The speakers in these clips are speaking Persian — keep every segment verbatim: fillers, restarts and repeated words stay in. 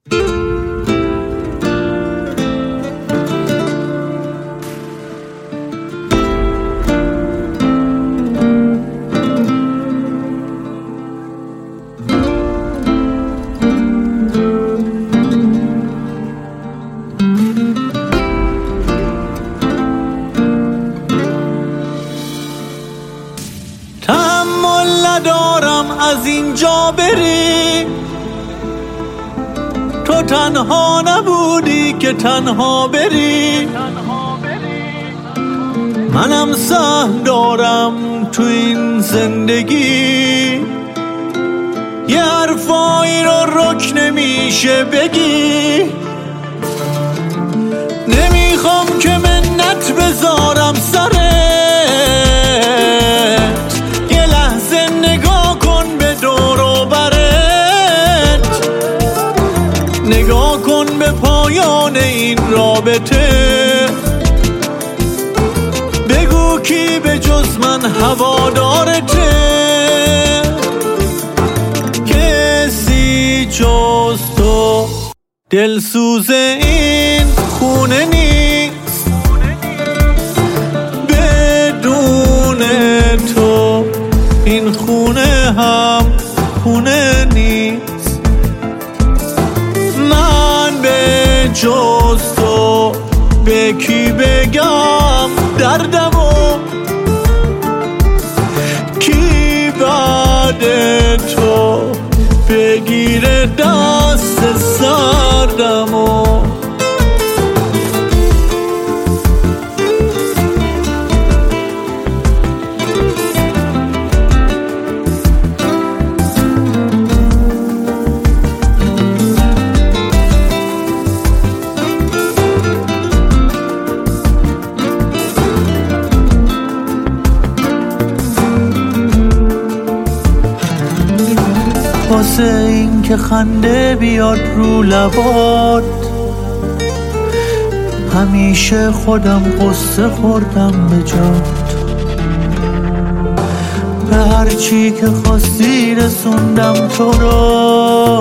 تحمل ندارم از اینجا بری، تو تنها نبودی که تنها بری. منم سهم دارم تو این زندگی، یه حرفایی رو رک نمیشه بگی. نمیخوام که منت بذارم سرت، یه لحظه نگاه کن به دور و برت، نگاه کن به پایان این رابطه. بگو کی به جز من هوادارته، کسی جز تو دلسوز این خونه نیست. بدون تو این خونه هم خونه نیست. من به جز تو به کی بگم دردمو، کی بعد تو بگیره دست سردمو. واسه این که خنده بیاد رو لبات، همیشه خودم قصه خوردم به جات. به هرچی که خواستی رسوندم تو رو،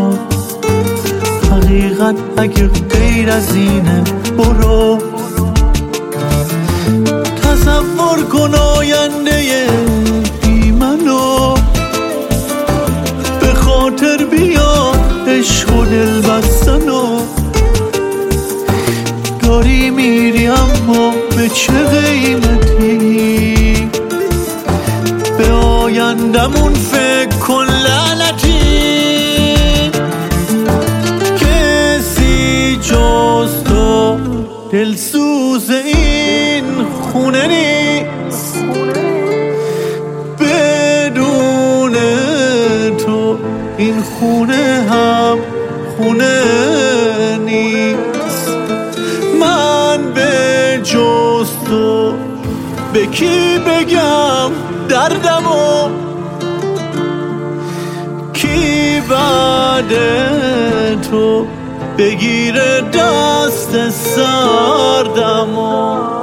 حقیقت اگه غیر از اینه برو. تصور کن آینده بی منو، خاطر بیاد عشق و دل بستنو. داری میری اما به چه قیمتی، به آیندمون فکر کن لعنتی. کسی جز تو دلسوز این خونه نیست. بدون تو این خونه هم خونه نیست. من به جز تو به کی بگم دردمو، کی بعد تو بگیره دست سردمو.